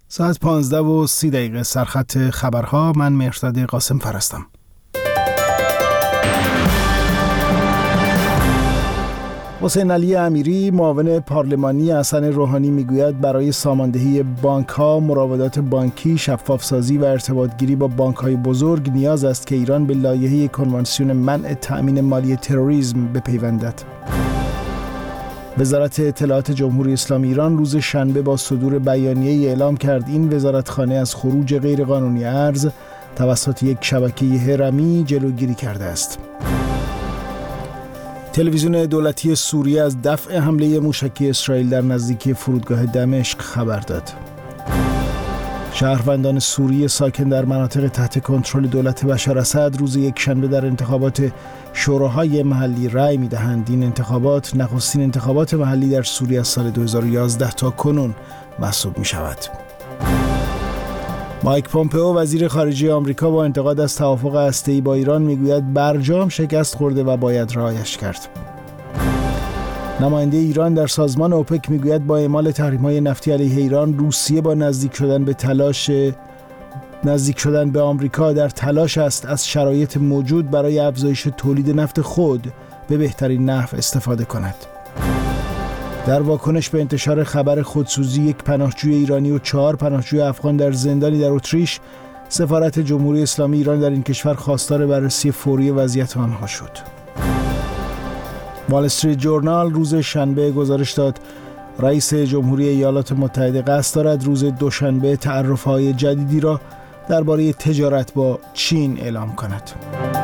ساعت 15:30 سرخط خبرها. من مهرداد قاسم فرستم. حسین علی امیری معاون پارلمانی حسن روحانی میگوید برای ساماندهی بانک‌ها، مراودات بانکی، شفافسازی و ارتباطگیری با بانک‌های بزرگ نیاز است که ایران به لایحه کنوانسیون منع تأمین مالی تروریسم بپیوندد. وزارت اطلاعات جمهوری اسلامی ایران روز شنبه با صدور بیانیه‌ای اعلام کرد این وزارتخانه از خروج غیرقانونی ارز توسط یک شبکه هرمی جلوگیری کرده است. تلویزیون دولتی سوریه از دفع حمله موشکی اسرائیل در نزدیکی فرودگاه دمشق خبر داد. شهروندان سوریه ساکن در مناطق تحت کنترل دولت بشار اسد روز یکشنبه در انتخابات شوراهای محلی رأی می‌دهند. این انتخابات نخستین انتخابات محلی در سوریه از سال 2011 تا کنون محسوب می‌شود. مایک پومپئو وزیر خارجه آمریکا با انتقاد از توافق هسته‌ای با ایران میگوید برجام شکست خورده و باید رعایتش کرد. نماینده ایران در سازمان اوپک میگوید با اعمال تحریم‌های نفتی علیه ایران، روسیه با نزدیک شدن به آمریکا در تلاش است از شرایط موجود برای افزایش تولید نفت خود به بهترین نحو استفاده کند. در واکنش به انتشار خبر خودسوزی یک پناهجوی ایرانی و 4 پناهجوی افغان در زندانی در اتریش، سفارت جمهوری اسلامی ایران در این کشور خواستار بررسی فوری وضعیت آنها شد. وال استریت جورنال روز شنبه گزارش داد رئیس جمهوری ایالات متحده قصد دارد روز دوشنبه تعرفه‌های جدیدی را درباره تجارت با چین اعلام کند.